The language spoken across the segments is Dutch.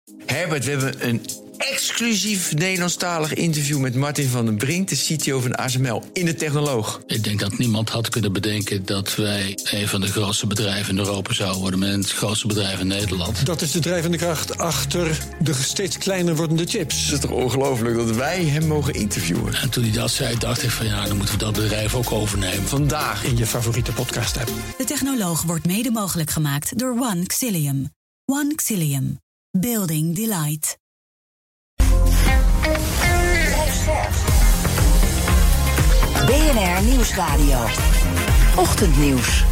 Herbert, we hebben een exclusief Nederlandstalig interview met Martin van den Brink, de CTO van ASML, in de Technoloog. Ik denk dat niemand had kunnen bedenken dat wij een van de grootste bedrijven in Europa zouden worden, met het grootste bedrijf in Nederland. Dat is de drijvende kracht achter de steeds kleiner wordende chips. Het is toch ongelooflijk dat wij hem mogen interviewen. En toen hij dat zei, dacht ik van ja, dan moeten we dat bedrijf ook overnemen. Vandaag In je favoriete podcast-app. De Technoloog wordt mede mogelijk gemaakt door One Xilium. One Xilium. Building Delight. BNR Nieuwsradio. Ochtendnieuws.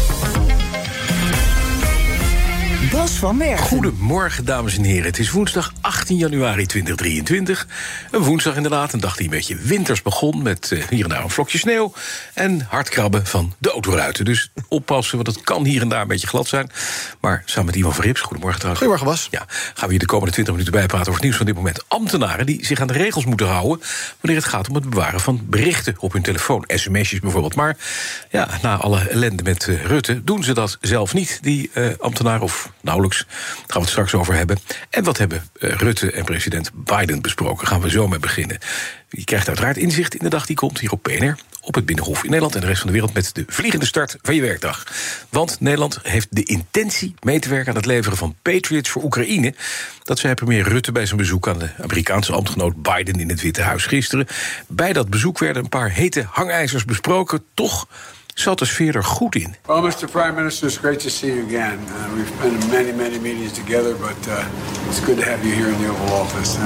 Bas van Werven. Goedemorgen, dames en heren. Het is woensdag 18 januari 2023. Een woensdag inderdaad, een dag die een beetje winters begon, met hier en daar een vlokje sneeuw en hard krabben van de autoruiten. Dus oppassen, want het kan hier en daar een beetje glad zijn. Maar samen met Ivan Verrips, goedemorgen trouwens. Goedemorgen, Bas. Ja, gaan we hier de komende 20 minuten bijpraten over het nieuws van dit moment. Ambtenaren die zich aan de regels moeten houden wanneer het gaat om het bewaren van berichten op hun telefoon. SMS'jes bijvoorbeeld. Maar ja, na alle ellende met Rutte doen ze dat zelf niet, die ambtenaren, of nauwelijks. Daar gaan we het straks over hebben. En wat hebben Rutte en president Biden besproken? Gaan we zo mee beginnen. Je krijgt uiteraard inzicht in de dag die komt hier op PNR, op het Binnenhof in Nederland en de rest van de wereld met de vliegende start van je werkdag. Want Nederland heeft de intentie mee te werken aan het leveren van Patriots voor Oekraïne. Dat zei premier Rutte bij zijn bezoek aan de Amerikaanse ambtgenoot Biden in het Witte Huis gisteren. Bij dat bezoek werden een paar hete hangijzers besproken. Toch zat de sfeer er goed in. Well, Mr. Prime Minister, it's great to see you again. We've been in many meetings together, but it's good to have you here in the Oval Office.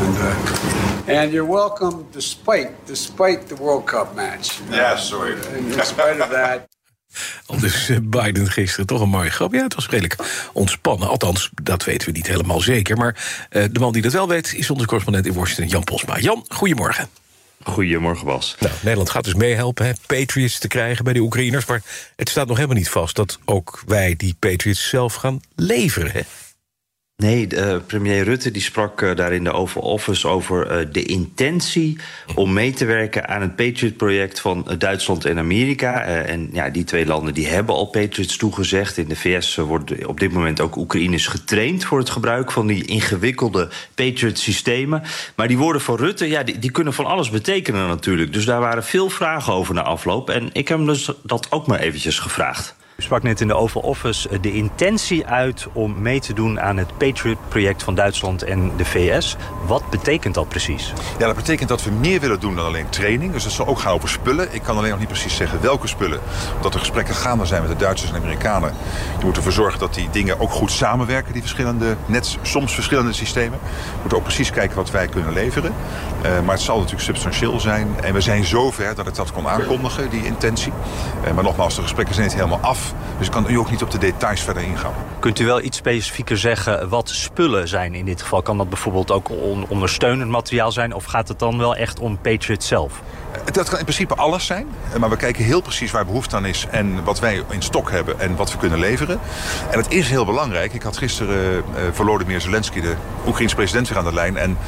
And you're welcome despite the World Cup match. Ja, sorry. In spite of that. Dus Biden gisteren toch een mooie grap. Ja, het was redelijk ontspannen. Althans, dat weten we niet helemaal zeker. Maar de man die dat wel weet is onze correspondent in Washington, Jan Posma. Jan, goedemorgen. Goedemorgen, Bas. Nou, Nederland gaat dus meehelpen Patriots te krijgen bij de Oekraïners. Maar het staat nog helemaal niet vast dat ook wij die Patriots zelf gaan leveren, hè? Nee, premier Rutte die sprak daar in de Oval Office over de intentie om mee te werken aan het Patriot-project van Duitsland en Amerika. En ja, die twee landen die hebben al Patriots toegezegd. In de VS worden op dit moment ook Oekraïners getraind voor het gebruik van die ingewikkelde Patriot-systemen. Maar die woorden van Rutte, ja, die kunnen van alles betekenen natuurlijk. Dus daar waren veel vragen over na afloop. En ik heb hem dus dat ook maar eventjes gevraagd. U sprak net in de Oval Office de intentie uit om mee te doen aan het Patriot-project van Duitsland en de VS. Wat betekent dat precies? Ja, dat betekent dat we meer willen doen dan alleen training. Dus dat zal ook gaan over spullen. Ik kan alleen nog niet precies zeggen welke spullen. Omdat er gesprekken gaande zijn met de Duitsers en Amerikanen. Je moet ervoor zorgen dat die dingen ook goed samenwerken, die verschillende, net soms verschillende systemen. We moeten ook precies kijken wat wij kunnen leveren. Maar het zal natuurlijk substantieel zijn. En we zijn zover dat ik dat kon aankondigen, die intentie. Maar nogmaals, de gesprekken zijn niet helemaal af. Dus ik kan u ook niet op de details verder ingaan. Kunt u wel iets specifieker zeggen wat spullen zijn in dit geval? Kan dat bijvoorbeeld ook ondersteunend materiaal zijn? Of gaat het dan wel echt om Patriot zelf? Dat kan in principe alles zijn. Maar we kijken heel precies waar behoefte aan is en wat wij in stok hebben en wat we kunnen leveren. En het is heel belangrijk. Ik had gisteren Volodymyr Zelensky, de Oekraïense president, weer aan de lijn. En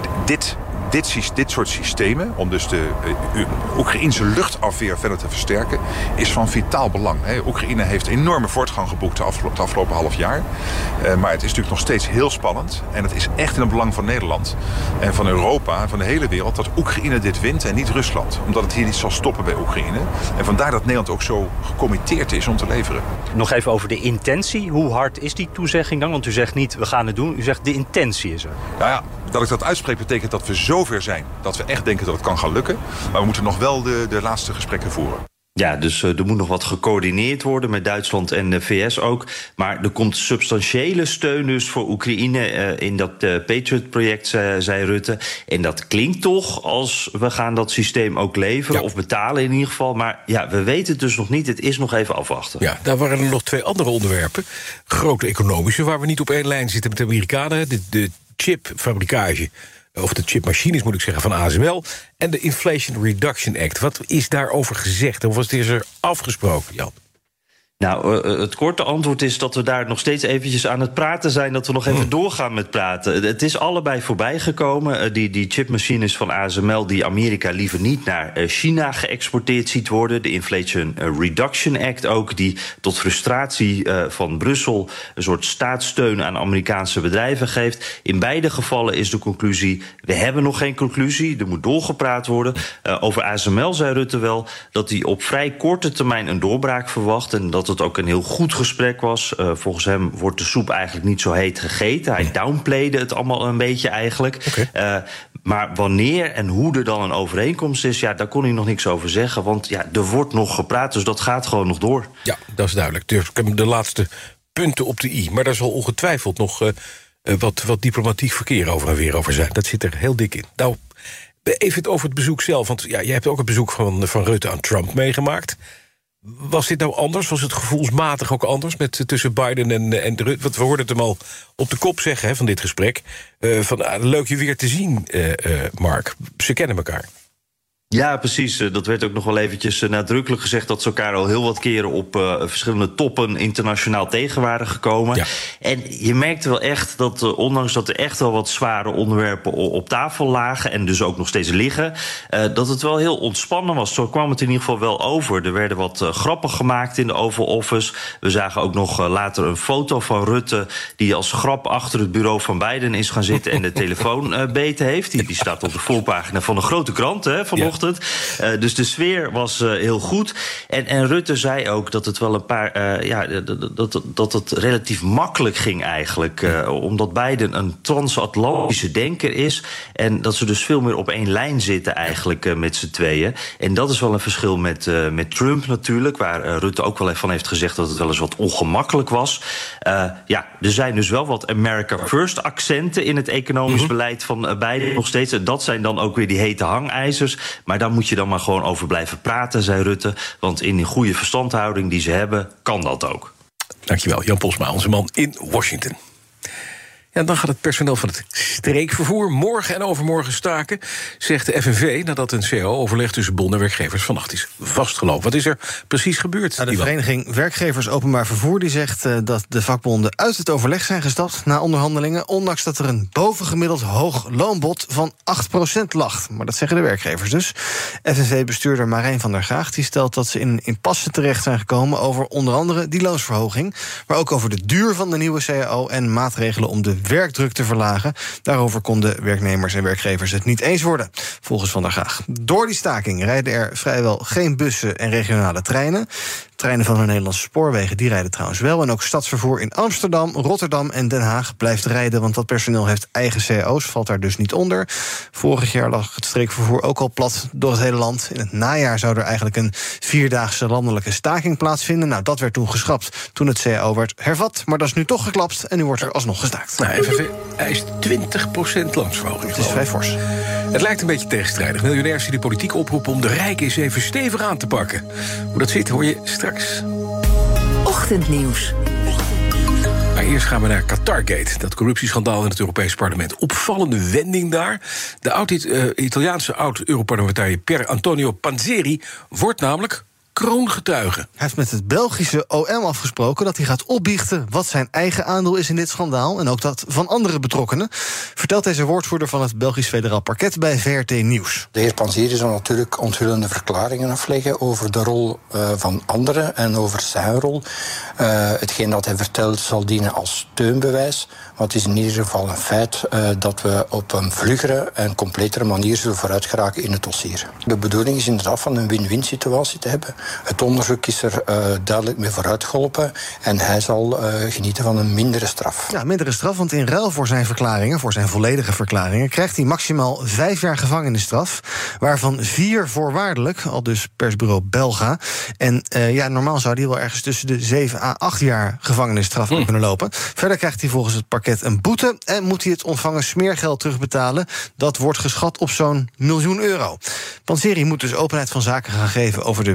dit soort systemen, om dus de Oekraïense luchtafweer verder te versterken, is van vitaal belang. Oekraïne heeft enorme voortgang geboekt het afgelopen half jaar. Maar het is natuurlijk nog steeds heel spannend. En het is echt in het belang van Nederland en van Europa en van de hele wereld dat Oekraïne dit wint en niet Rusland. Omdat het hier niet zal stoppen bij Oekraïne. En vandaar dat Nederland ook zo gecommitteerd is om te leveren. Nog even over de intentie. Hoe hard is die toezegging dan? Want u zegt niet, we gaan het doen. U zegt, de intentie is er. Nou ja, dat ik dat uitspreek betekent dat we zover zijn dat we echt denken dat het kan gaan lukken. Maar we moeten nog wel de laatste gesprekken voeren. Ja, dus er moet nog wat gecoördineerd worden met Duitsland en de VS ook. Maar er komt substantiële steun dus voor Oekraïne in dat Patriot-project, zei Rutte. En dat klinkt toch als we gaan dat systeem ook leveren, of betalen in ieder geval. Maar ja, we weten het dus nog niet. Het is nog even afwachten. Ja, daar waren er nog twee andere onderwerpen. Grote economische, waar we niet op één lijn zitten met de Amerikanen. De chipfabrikage, of de chipmachines moet ik zeggen, van ASML. En de Inflation Reduction Act. Wat is daarover gezegd en wat is er afgesproken, Jan? Nou, het korte antwoord is dat we daar nog steeds eventjes aan het praten zijn, dat we nog even doorgaan met praten. Het is allebei voorbij gekomen. Die chipmachines van ASML die Amerika liever niet naar China geëxporteerd ziet worden. De Inflation Reduction Act ook, die tot frustratie van Brussel een soort staatssteun aan Amerikaanse bedrijven geeft. In beide gevallen is de conclusie, we hebben nog geen conclusie, er moet doorgepraat worden. Over ASML zei Rutte wel dat hij op vrij korte termijn een doorbraak verwacht en dat het ook een heel goed gesprek was. Volgens hem wordt de soep eigenlijk niet zo heet gegeten. Hij downplayde het allemaal een beetje eigenlijk. Okay. Maar wanneer en hoe er dan een overeenkomst is, ja, daar kon hij nog niks over zeggen. Want ja, er wordt nog gepraat, dus dat gaat gewoon nog door. Ja, dat is duidelijk. Dus ik heb de laatste punten op de i. Maar daar zal ongetwijfeld nog wat diplomatiek verkeer over en weer over zijn. Dat zit er heel dik in. Nou, even over het bezoek zelf. Want ja, jij hebt ook het bezoek van Rutte aan Trump meegemaakt. Was dit nou anders? Was het gevoelsmatig ook anders tussen Biden en Rutte? Want we hoorden het hem al op de kop zeggen van dit gesprek. Leuk je weer te zien, Mark. Ze kennen elkaar. Ja, precies. Dat werd ook nog wel eventjes nadrukkelijk gezegd dat ze elkaar al heel wat keren op verschillende toppen internationaal tegen waren gekomen. Ja. En je merkte wel echt dat ondanks dat er echt wel wat zware onderwerpen op tafel lagen en dus ook nog steeds liggen, dat het wel heel ontspannen was. Zo kwam het in ieder geval wel over. Er werden wat grappen gemaakt in de Oval Office. We zagen ook nog later een foto van Rutte die als grap achter het bureau van Biden is gaan zitten en de telefoon beten heeft. Die staat op de voorpagina van een grote krant vanochtend. Ja. Dus de sfeer was heel goed. En Rutte zei ook dat het wel een paar dat het relatief makkelijk ging eigenlijk. Omdat Biden een transatlantische denker is. En dat ze dus veel meer op één lijn zitten eigenlijk met z'n tweeën. En dat is wel een verschil met Trump natuurlijk. Waar Rutte ook wel van heeft gezegd dat het wel eens wat ongemakkelijk was. Er zijn dus wel wat America First accenten in het economisch beleid van Biden nog steeds. En dat zijn dan ook weer die hete hangijzers. Maar daar moet je dan maar gewoon over blijven praten, zei Rutte. Want in die goede verstandhouding die ze hebben, kan dat ook. Dankjewel, Jan Posma, onze man in Washington. Ja, dan gaat het personeel van het streekvervoer morgen en overmorgen staken, zegt de FNV, nadat een CAO-overleg tussen bond en werkgevers vannacht is vastgelopen. Wat is er precies gebeurd? Nou, de Vereniging Werkgevers Openbaar Vervoer die zegt dat de vakbonden uit het overleg zijn gestapt na onderhandelingen, ondanks dat er een bovengemiddeld hoog loonbod van 8% lag. Maar dat zeggen de werkgevers dus. FNV-bestuurder Marijn van der Graag die stelt dat ze in een impasse terecht zijn gekomen over onder andere die loonsverhoging, maar ook over de duur van de nieuwe CAO en maatregelen om de werkdruk te verlagen. Daarover konden werknemers en werkgevers het niet eens worden, volgens Van der Graag. Door die staking rijden er vrijwel geen bussen en regionale treinen. Treinen van de Nederlandse spoorwegen die rijden trouwens wel. En ook stadsvervoer in Amsterdam, Rotterdam en Den Haag blijft rijden, want dat personeel heeft eigen CAO's, valt daar dus niet onder. Vorig jaar lag het streekvervoer ook al plat door het hele land. In het najaar zou er eigenlijk een 4-daagse landelijke staking plaatsvinden. Nou, dat werd toen geschrapt toen het CAO werd hervat. Maar dat is nu toch geklapt en nu wordt er alsnog gestaakt. Nou, FNV eist 20% loonsverhoging. Het is vrij fors. Het lijkt een beetje tegenstrijdig. Miljonairs die de politiek oproepen om de rijken eens even stevig aan te pakken. Hoe dat zit, hoor je straks. Ochtendnieuws. Maar eerst gaan we naar Qatargate, dat corruptieschandaal in het Europees Parlement. Opvallende wending daar. De Italiaanse oud-Europarlementariër Pier Antonio Panzeri wordt namelijk kroongetuige. Hij heeft met het Belgische OM afgesproken dat hij gaat opbiechten wat zijn eigen aandeel is in dit schandaal en ook dat van andere betrokkenen, vertelt deze woordvoerder van het Belgisch Federaal Parket bij VRT Nieuws. De heer Panzeri zal natuurlijk onthullende verklaringen afleggen over de rol van anderen en over zijn rol. Hetgeen dat hij vertelt zal dienen als steunbewijs. Maar het is in ieder geval een feit dat we op een vlugere en completere manier zullen vooruit geraken in het dossier. De bedoeling is inderdaad van een win-win situatie te hebben. Het onderzoek is er duidelijk mee vooruitgeholpen en hij zal genieten van een mindere straf. Ja, mindere straf, want in ruil voor zijn verklaringen, voor zijn volledige verklaringen, krijgt hij maximaal 5 jaar gevangenisstraf, waarvan 4 voorwaardelijk, al dus persbureau Belga. En normaal zou hij wel ergens tussen de 7 à 8 jaar gevangenisstraf kunnen lopen. Verder krijgt hij volgens het parket een boete en moet hij het ontvangen smeergeld terugbetalen. Dat wordt geschat op zo'n €1 miljoen. Panzeri moet dus openheid van zaken gaan geven over de werkwijze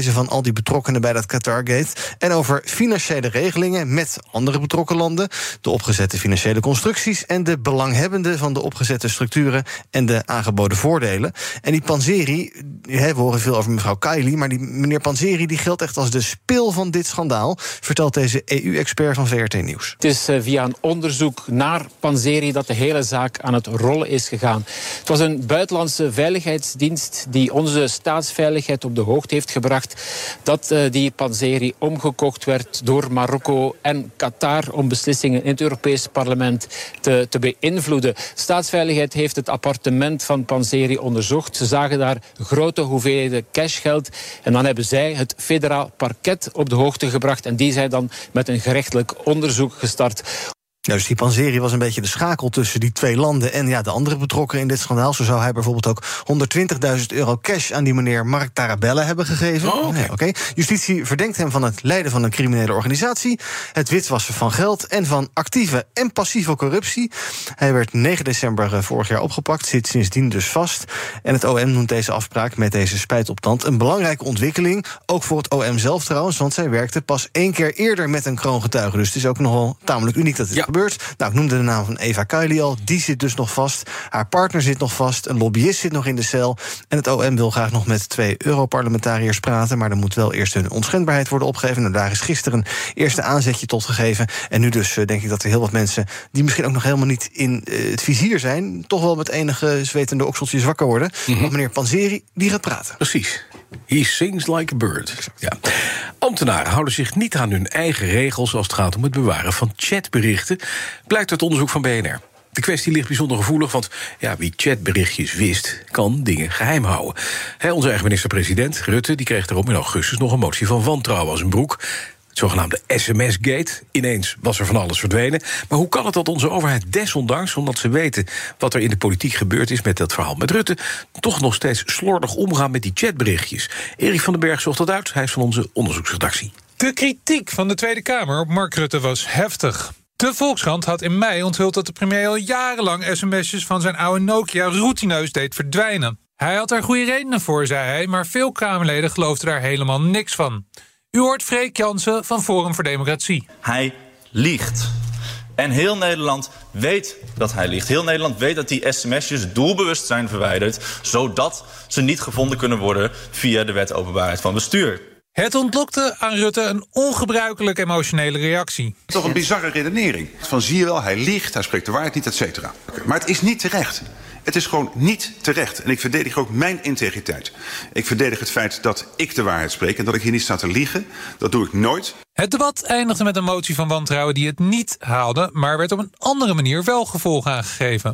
reizen van al die betrokkenen bij dat Qatargate. En over financiële regelingen met andere betrokken landen, de opgezette financiële constructies en de belanghebbenden van de opgezette structuren en de aangeboden voordelen. En die Panzeri, we horen veel over mevrouw Kaili, maar die meneer Panzeri die geldt echt als de spil van dit schandaal, vertelt deze EU-expert van VRT Nieuws. Het is via een onderzoek naar Panzeri dat de hele zaak aan het rollen is gegaan. Het was een buitenlandse veiligheidsdienst die onze staatsveiligheid op de hoogte heeft gebracht dat die Panzeri omgekocht werd door Marokko en Qatar om beslissingen in het Europees Parlement te beïnvloeden. Staatsveiligheid heeft het appartement van Panzeri onderzocht. Ze zagen daar grote hoeveelheden cashgeld en dan hebben zij het federaal parket op de hoogte gebracht en die zijn dan met een gerechtelijk onderzoek gestart. Ja, dus die Panzeri was een beetje de schakel tussen die twee landen en de andere betrokkenen in dit schandaal. Zo zou hij bijvoorbeeld ook €120.000 cash aan die meneer Mark Tarabella hebben gegeven. Okay. Justitie verdenkt hem van het leiden van een criminele organisatie, het witwassen van geld en van actieve en passieve corruptie. Hij werd 9 december vorig jaar opgepakt, zit sindsdien dus vast. En het OM noemt deze afspraak met deze spijtopstand een belangrijke ontwikkeling, ook voor het OM zelf trouwens, want zij werkte pas 1 keer eerder met een kroongetuige. Dus het is ook nogal tamelijk uniek dat dit gebeurt. Nou, ik noemde de naam van Eva Kaili al. Die zit dus nog vast. Haar partner zit nog vast. Een lobbyist zit nog in de cel. En het OM wil graag nog met 2 Europarlementariërs praten. Maar er moet wel eerst hun onschendbaarheid worden opgegeven. Nou, daar is gisteren een eerste aanzetje tot gegeven. En nu dus denk ik dat er heel wat mensen die misschien ook nog helemaal niet in het vizier zijn, toch wel met enige zwetende okseltjes wakker worden. Want meneer Panzeri, die gaat praten. Precies. He sings like a bird. Ja. Ambtenaren houden zich niet aan hun eigen regels als het gaat om het bewaren van chatberichten, blijkt uit onderzoek van BNR. De kwestie ligt bijzonder gevoelig, want wie chatberichtjes wist, kan dingen geheim houden. Onze eigen minister-president, Rutte, die kreeg daarom in augustus nog een motie van wantrouwen als een broek. Het zogenaamde SMS-gate. Ineens was er van alles verdwenen. Maar hoe kan het dat onze overheid desondanks, omdat ze weten wat er in de politiek gebeurd is met dat verhaal met Rutte, toch nog steeds slordig omgaan met die chatberichtjes? Erik van den Berg zocht dat uit. Hij is van onze onderzoeksredactie. De kritiek van de Tweede Kamer op Mark Rutte was heftig. De Volkskrant had in mei onthuld dat de premier al jarenlang sms'jes van zijn oude Nokia routineus deed verdwijnen. Hij had er goede redenen voor, zei hij, maar veel Kamerleden geloofden daar helemaal niks van. U hoort Freek Jansen van Forum voor Democratie. Hij liegt. En heel Nederland weet dat hij liegt. Heel Nederland weet dat die sms'jes doelbewust zijn verwijderd, zodat ze niet gevonden kunnen worden via de wet openbaarheid van bestuur. Het ontlokte aan Rutte een ongebruikelijk emotionele reactie. Toch een bizarre redenering. Van zie je wel, hij liegt, hij spreekt de waarheid niet, et cetera. Maar het is niet terecht. Het is gewoon niet terecht. En ik verdedig ook mijn integriteit. Ik verdedig het feit dat ik de waarheid spreek en dat ik hier niet sta te liegen. Dat doe ik nooit. Het debat eindigde met een motie van wantrouwen die het niet haalde, maar werd op een andere manier wel gevolg aangegeven.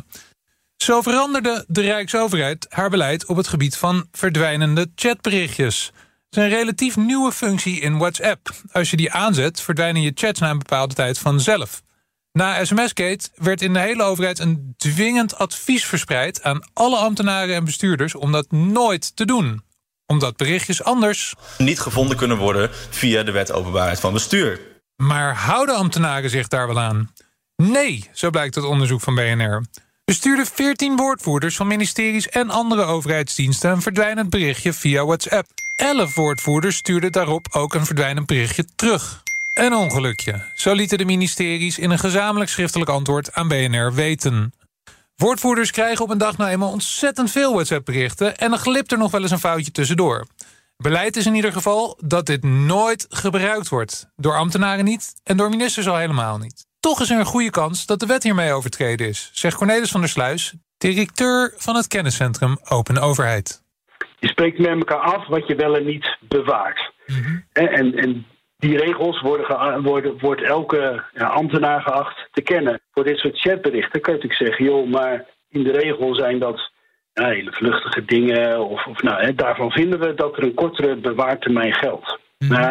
Zo veranderde de Rijksoverheid haar beleid op het gebied van verdwijnende chatberichtjes. Het is een relatief nieuwe functie in WhatsApp. Als je die aanzet, verdwijnen je chats na een bepaalde tijd vanzelf. Na SMS-gate werd in de hele overheid een dwingend advies verspreid aan alle ambtenaren en bestuurders om dat nooit te doen. Omdat berichtjes anders niet gevonden kunnen worden via de wet openbaarheid van bestuur. Maar houden ambtenaren zich daar wel aan? Nee, zo blijkt uit onderzoek van BNR. Er stuurden 14 woordvoerders van ministeries en andere overheidsdiensten een verdwijnend berichtje via WhatsApp. 11 woordvoerders stuurden daarop ook een verdwijnend berichtje terug. Een ongelukje. Zo lieten de ministeries in een gezamenlijk schriftelijk antwoord aan BNR weten. Woordvoerders krijgen op een dag nou eenmaal ontzettend veel WhatsApp-berichten en dan glipt er nog wel eens een foutje tussendoor. Beleid is in ieder geval dat dit nooit gebruikt wordt. Door ambtenaren niet en door ministers al helemaal niet. Toch is er een goede kans dat de wet hiermee overtreden is, zegt Cornelis van der Sluis, directeur van het kenniscentrum Open Overheid. Je spreekt met elkaar af wat je wel en niet bewaart. En die regels wordt elke ambtenaar geacht te kennen. Voor dit soort chatberichten kan je natuurlijk zeggen, joh, maar in de regel zijn dat hele vluchtige dingen. Daarvan vinden we dat er een kortere bewaartermijn geldt.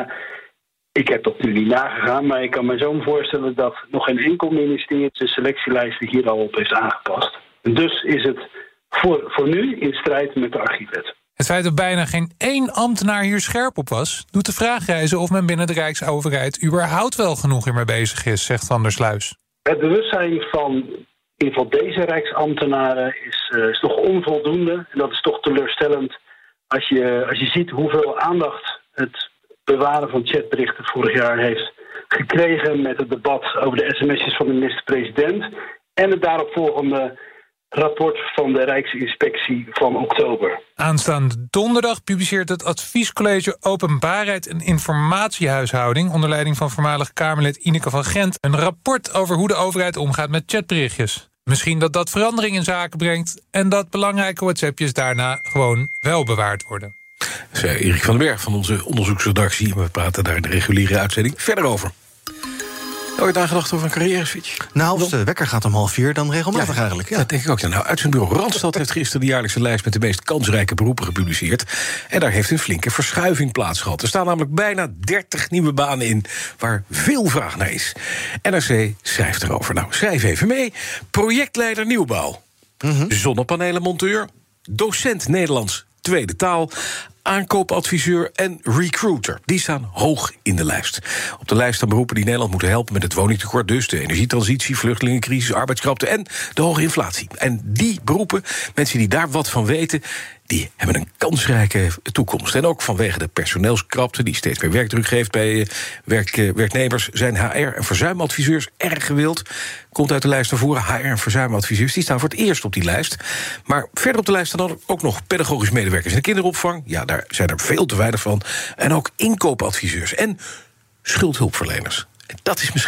Ik heb dat nu niet nagegaan, maar ik kan me zo voorstellen dat nog geen enkel ministerie de selectielijsten hier al op heeft aangepast. En dus is het voor nu in strijd met de archiefwet. Het feit dat bijna geen één ambtenaar hier scherp op was, doet de vraag rijzen of men binnen de Rijksoverheid überhaupt wel genoeg hiermee bezig is, zegt Van der Sluis. Het bewustzijn van in ieder geval deze Rijksambtenaren is toch onvoldoende. En dat is toch teleurstellend als je ziet hoeveel aandacht het bewaren van chatberichten vorig jaar heeft gekregen met het debat over de sms'jes van de minister-president en het daaropvolgende rapport van de Rijksinspectie van oktober. Aanstaande donderdag publiceert het Adviescollege Openbaarheid en Informatiehuishouding onder leiding van voormalig Kamerlid Ineke van Gent een rapport over hoe de overheid omgaat met chatberichtjes. Misschien dat verandering in zaken brengt en dat belangrijke WhatsAppjes daarna gewoon wel bewaard worden. Zei Erik van den Berg van onze onderzoeksredactie. We praten daar in de reguliere uitzending verder over. Ooit nagedacht over een carrière-switch? Nou, als de wekker gaat om 3:30, dan regelmatig eigenlijk. Ja. Dat denk ik ook. Nou, uitzendbureau Randstad heeft gisteren de jaarlijkse lijst met de meest kansrijke beroepen gepubliceerd. En daar heeft een flinke verschuiving plaatsgehad. Er staan namelijk bijna 30 nieuwe banen in waar veel vraag naar is. NRC schrijft erover. Nou, schrijf even mee. Projectleider nieuwbouw. Zonnepanelenmonteur. Docent Nederlands tweede taal. Aankoopadviseur en recruiter. Die staan hoog in de lijst. Op de lijst staan beroepen die Nederland moeten helpen met het woningtekort, dus de energietransitie, vluchtelingencrisis, arbeidskrapte en de hoge inflatie. En die beroepen, mensen die daar wat van weten, die hebben een kansrijke toekomst. En ook vanwege de personeelskrapte die steeds meer werkdruk geeft bij werknemers, zijn HR- en verzuimadviseurs erg gewild. Komt uit de lijst naar voren. HR- en verzuimadviseurs die staan voor het eerst op die lijst. Maar verder op de lijst staan dan ook nog pedagogisch medewerkers in de kinderopvang. Ja, daar zijn er veel te weinig van. En ook inkoopadviseurs en schuldhulpverleners. En dat is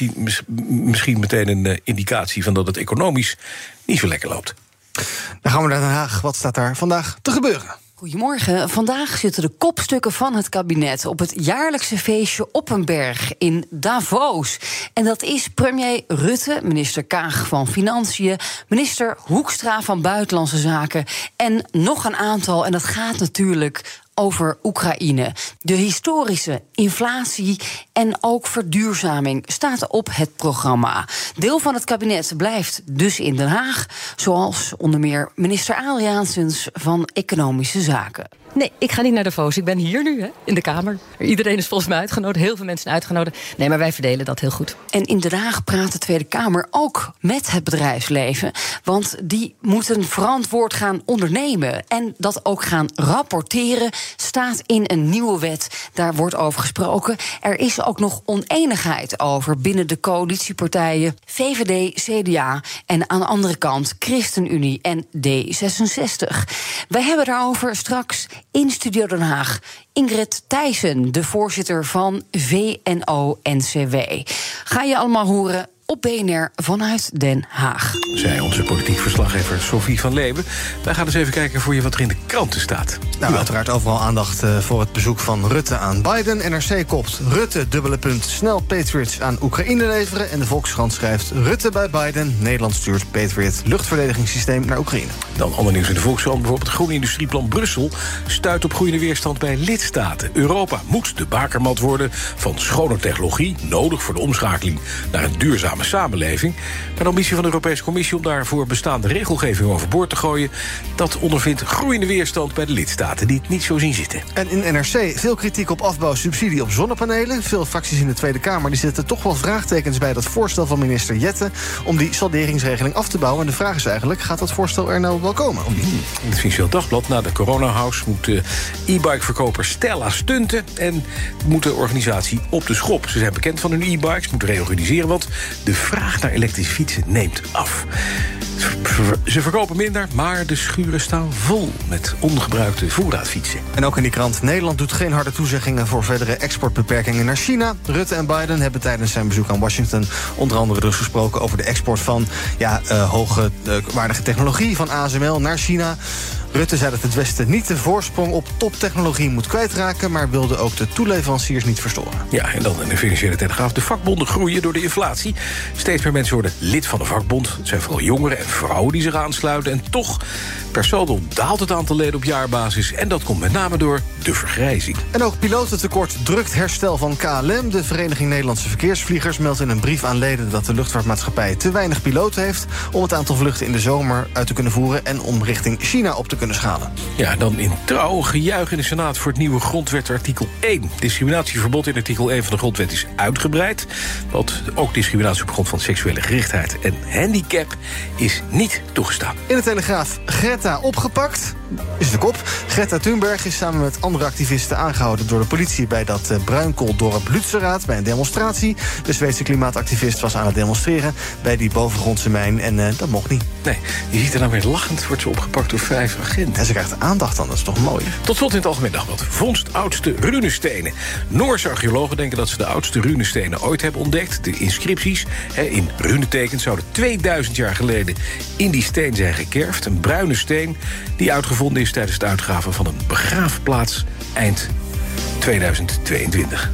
misschien meteen een indicatie van dat het economisch niet zo lekker loopt. Dan gaan we naar Den Haag. Wat staat daar vandaag te gebeuren? Goedemorgen. Vandaag zitten de kopstukken van het kabinet op het jaarlijkse feestje op een berg in Davos. En dat is premier Rutte, minister Kaag van Financiën, minister Hoekstra van Buitenlandse Zaken en nog een aantal. En dat gaat natuurlijk over Oekraïne. De historische inflatie en ook verduurzaming staat op het programma. Deel van het kabinet blijft dus in Den Haag, zoals onder meer minister Adriaansens van Economische Zaken. Nee, ik ga niet naar Davos. Ik ben hier nu, in de Kamer. Iedereen is volgens mij uitgenodigd, heel veel mensen uitgenodigd. Nee, maar wij verdelen dat heel goed. En in Den Haag praat de Tweede Kamer ook met het bedrijfsleven. Want die moeten verantwoord gaan ondernemen. En dat ook gaan rapporteren staat in een nieuwe wet. Daar wordt over gesproken. Er is ook nog oneenigheid over binnen de coalitiepartijen VVD, CDA en aan de andere kant ChristenUnie en D66. Wij hebben daarover straks in Studio Den Haag Ingrid Thijssen, de voorzitter van VNO-NCW. Ga je allemaal horen op BNR vanuit Den Haag. Zij onze politiek verslaggever Sophie van Leeuwen. Wij gaan eens even kijken voor je wat er in de kranten staat. Nou, uiteraard overal aandacht voor het bezoek van Rutte aan Biden. NRC kopt Rutte, snel Patriots aan Oekraïne leveren. En de Volkskrant schrijft Rutte bij Biden. Nederland stuurt Patriot luchtverdedigingssysteem naar Oekraïne. Dan ander nieuws in de Volkskrant. Bijvoorbeeld het Groene Industrieplan Brussel stuit op groeiende weerstand bij lidstaten. Europa moet de bakermat worden van schone technologie, nodig voor de omschakeling naar een duurzame samenleving. Maar de ambitie van de Europese Commissie om daarvoor bestaande regelgeving overboord te gooien, dat ondervindt groeiende weerstand bij de lidstaten die het niet zo zien zitten. En in NRC veel kritiek op afbouwsubsidie op zonnepanelen. Veel fracties in de Tweede Kamer die zetten toch wel vraagtekens bij dat voorstel van minister Jette om die salderingsregeling af te bouwen. En de vraag is eigenlijk, gaat dat voorstel er nou wel komen? In het Financieel Dagblad, na de coronahouse moet e-bike-verkoper Stella stunten en moet de organisatie op de schop. Ze zijn bekend van hun e-bikes, moeten reorganiseren, want de vraag naar elektrische fietsen neemt af. Ze verkopen minder, maar de schuren staan vol met ongebruikte voorraadfietsen. En ook in die krant, Nederland doet geen harde toezeggingen voor verdere exportbeperkingen naar China. Rutte en Biden hebben tijdens zijn bezoek aan Washington onder andere dus gesproken over de export van hoogwaardige technologie van ASML naar China. Rutte zei dat het Westen niet de voorsprong op toptechnologie moet kwijtraken, maar wilde ook de toeleveranciers niet verstoren. Ja, en dan in de Financiële Telegraaf. De vakbonden groeien door de inflatie. Steeds meer mensen worden lid van de vakbond. Het zijn vooral jongeren en vrouwen die zich aansluiten. En toch, per saldo daalt het aantal leden op jaarbasis. En dat komt met name door de vergrijzing. En ook pilotentekort drukt herstel van KLM. De Vereniging Nederlandse Verkeersvliegers meldt in een brief aan leden dat de luchtvaartmaatschappij te weinig piloten heeft om het aantal vluchten in de zomer uit te kunnen voeren en om richting China op te kunnen schalen. Ja, dan in trouw gejuich in de Senaat voor het nieuwe grondwet artikel 1. Discriminatieverbod in artikel 1 van de grondwet is uitgebreid. Want ook discriminatie op grond van seksuele gerichtheid en handicap is niet toegestaan. In de Telegraaf, Greta opgepakt. is de kop. Greta Thunberg is samen met andere activisten aangehouden door de politie bij dat bruinkooldorp Lützerath bij een demonstratie. De Zweedse klimaatactivist was aan het demonstreren bij die bovengrondse mijn en dat mocht niet. Nee, je ziet er nou weer lachend, wordt ze opgepakt door 5 agenten. En ze krijgt aandacht dan, dat is toch mooi. Tot slot in het Algemeen Dagblad. Vondst oudste runestenen. Noorse archeologen denken dat ze de oudste runestenen ooit hebben ontdekt. De inscripties in runetekens zouden 2000 jaar geleden in die steen zijn gekerfd. Een bruine steen die uitgevonden is tijdens het uitgraven van een begraafplaats eind 2022.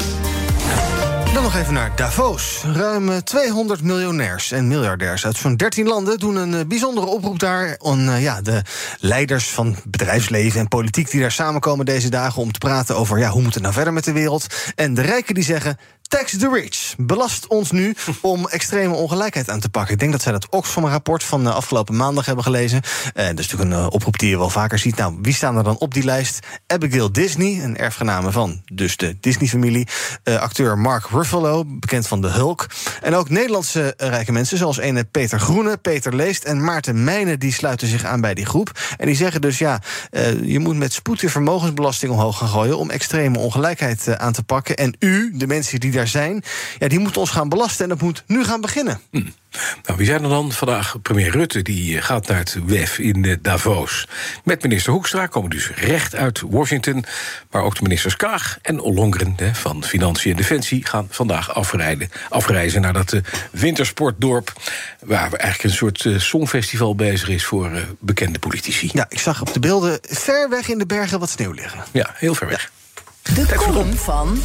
Dan nog even naar Davos. Ruim 200 miljonairs en miljardairs uit zo'n 13 landen doen een bijzondere oproep daar aan de leiders van bedrijfsleven en politiek die daar samenkomen deze dagen om te praten over hoe moet het nou verder met de wereld. En de rijken die zeggen: tax the rich. Belast ons nu om extreme ongelijkheid aan te pakken. Ik denk dat zij dat Oxfam-rapport van afgelopen maandag hebben gelezen. Dat is natuurlijk een oproep die je wel vaker ziet. Nou, wie staan er dan op die lijst? Abigail Disney, een erfgename van dus de Disney-familie. Acteur Mark Ruffalo, bekend van de Hulk. En ook Nederlandse rijke mensen, zoals ene Peter Groene, Peter Leest en Maarten Meijnen, die sluiten zich aan bij die groep. En die zeggen dus je moet met spoed de vermogensbelasting omhoog gaan gooien om extreme ongelijkheid aan te pakken. En de mensen die daar zijn, die moeten ons gaan belasten en dat moet nu gaan beginnen. Nou, wie zijn er dan vandaag? Premier Rutte die gaat naar het WEF in Davos. Met minister Hoekstra komen dus recht uit Washington. Maar ook de ministers Kaag en Ollongren van Financiën en Defensie gaan vandaag afreizen naar dat wintersportdorp, waar eigenlijk een soort songfestival bezig is voor bekende politici. Ja, ik zag op de beelden ver weg in de bergen wat sneeuw liggen. Ja, heel ver weg. De column van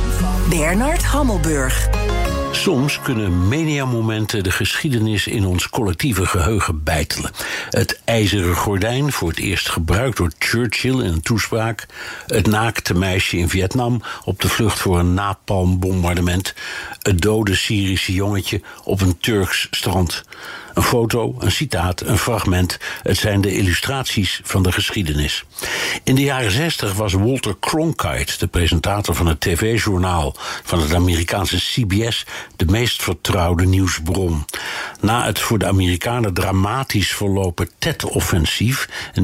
Bernard Hammelburg. Soms kunnen mediamomenten de geschiedenis in ons collectieve geheugen beitelen. Het ijzeren gordijn, voor het eerst gebruikt door Churchill in een toespraak. Het naakte meisje in Vietnam op de vlucht voor een napalmbombardement. Het dode Syrische jongetje op een Turks strand. Een foto, een citaat, een fragment. Het zijn de illustraties van de geschiedenis. In de jaren 60 was Walter Cronkite, de presentator van het tv-journaal van het Amerikaanse CBS, de meest vertrouwde nieuwsbron. Na het voor de Amerikanen dramatisch verlopen Tet-offensief in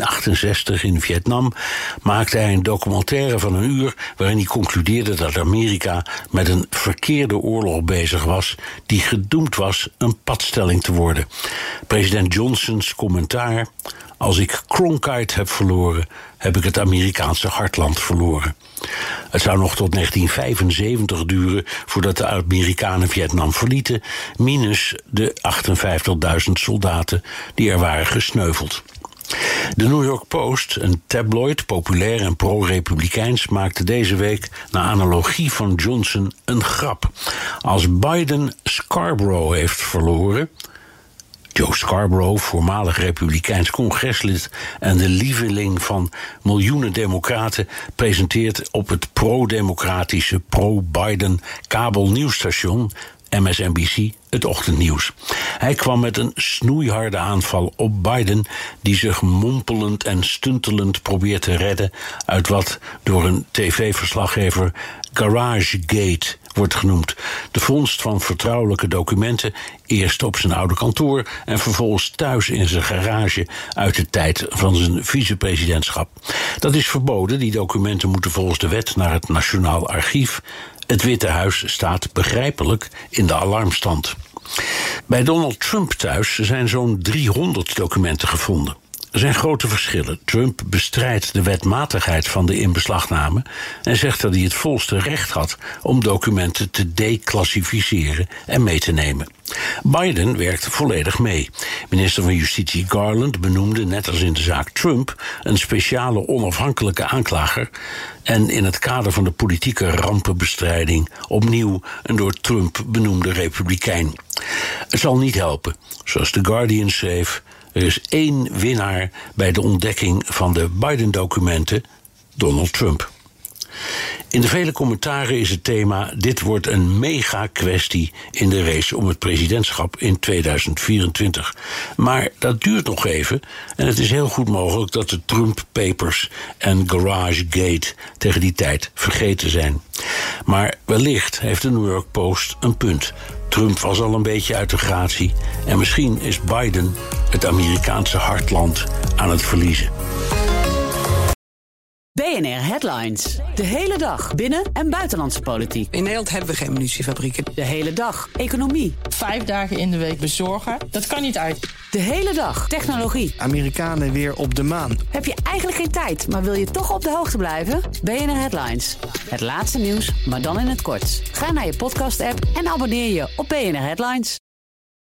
1968 in Vietnam maakte hij een documentaire van 1 uur waarin hij concludeerde dat Amerika met een verkeerde oorlog bezig was die gedoemd was een padstelling te worden. President Johnsons commentaar: als ik Cronkite heb verloren, heb ik het Amerikaanse hartland verloren. Het zou nog tot 1975 duren voordat de Amerikanen Vietnam verlieten, minus de 58.000 soldaten die er waren gesneuveld. De New York Post, een tabloid, populair en pro-republikeins, maakte deze week, naar analogie van Johnson, een grap. Als Biden Scarborough heeft verloren, Joe Scarborough, voormalig republikeins congreslid en de lieveling van miljoenen democraten, presenteert op het pro-democratische, pro-Biden kabelnieuwsstation MSNBC het ochtendnieuws. Hij kwam met een snoeiharde aanval op Biden, die zich mompelend en stuntelend probeert te redden uit wat door een tv-verslaggever Garagegate wordt genoemd. De vondst van vertrouwelijke documenten, eerst op zijn oude kantoor en vervolgens thuis in zijn garage uit de tijd van zijn vicepresidentschap. Dat is verboden. Die documenten moeten volgens de wet naar het Nationaal Archief. Het Witte Huis staat begrijpelijk in de alarmstand. Bij Donald Trump thuis zijn zo'n 300 documenten gevonden. Er zijn grote verschillen. Trump bestrijdt de wetmatigheid van de inbeslagname en zegt dat hij het volste recht had om documenten te declassificeren en mee te nemen. Biden werkt volledig mee. Minister van Justitie Garland benoemde, net als in de zaak Trump, een speciale onafhankelijke aanklager en in het kader van de politieke rampenbestrijding opnieuw een door Trump benoemde republikein. Het zal niet helpen. Zoals The Guardian schreef: er is 1 winnaar bij de ontdekking van de Biden-documenten: Donald Trump. In de vele commentaren is het thema: dit wordt een mega-kwestie in de race om het presidentschap in 2024. Maar dat duurt nog even en het is heel goed mogelijk dat de Trump Papers en Garagegate tegen die tijd vergeten zijn. Maar wellicht heeft de New York Post een punt. Trump was al een beetje uit de gratie. En misschien is Biden het Amerikaanse hartland aan het verliezen. BNR Headlines. De hele dag binnen- en buitenlandse politiek. In Nederland hebben we geen munitiefabrieken. De hele dag economie. 5 dagen in de week bezorgen, dat kan niet uit. De hele dag technologie. Amerikanen weer op de maan. Heb je eigenlijk geen tijd, maar wil je toch op de hoogte blijven? BNR Headlines. Het laatste nieuws, maar dan in het kort. Ga naar je podcast-app en abonneer je op BNR Headlines.